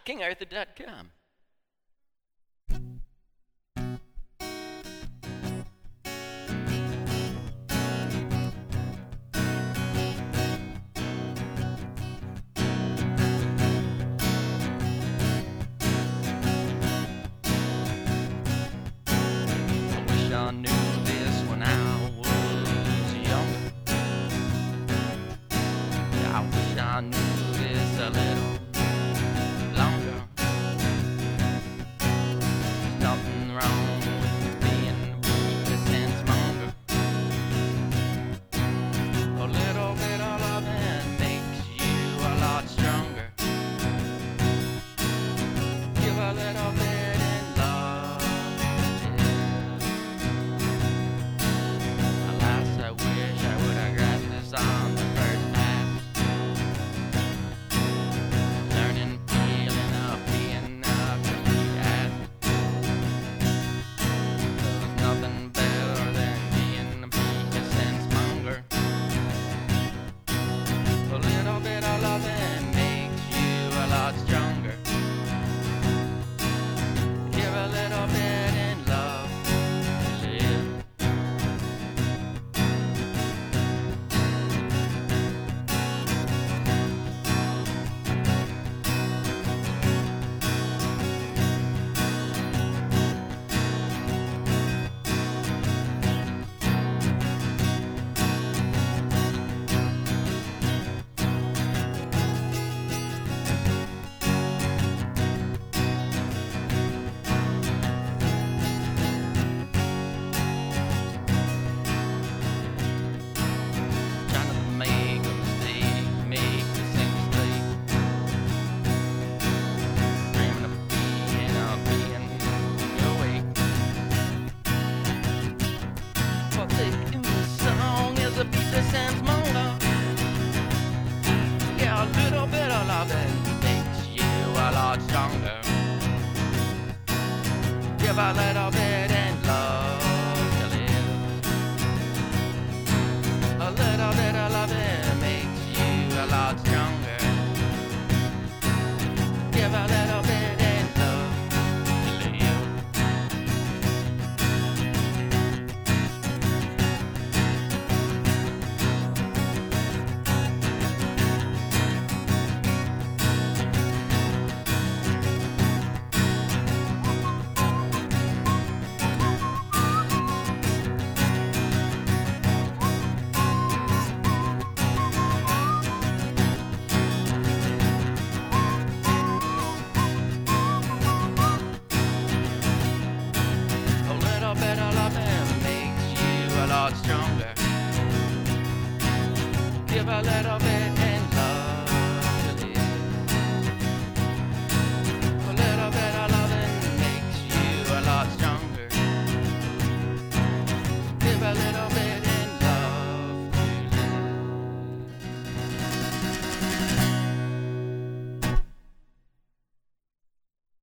KingArthur.com. I wish I knew this when I was younger. I wish I knew this a little longer. There's nothing wrong with being a sense monger. A little bit of loving makes you a lot stronger. Give a little bit in love. Alas, I wish I would have grasped this on the first pass. Learning, feeling of being a complete ass. There's nothing better than being a sense monger. A little bit of loving makes you a lot stronger. Give a little bit in love to live. Trying to make a mistake, make the same mistake. Dreaming of being awake. Partake in the song is a beat that sounds monger. Yeah, a little bit of loving makes you a lot stronger. Give a little bit in love to live. A little bit of loving makes you a lot stronger. Give a little bit in love to live. A little bit of loving makes you a lot stronger. Give a little bit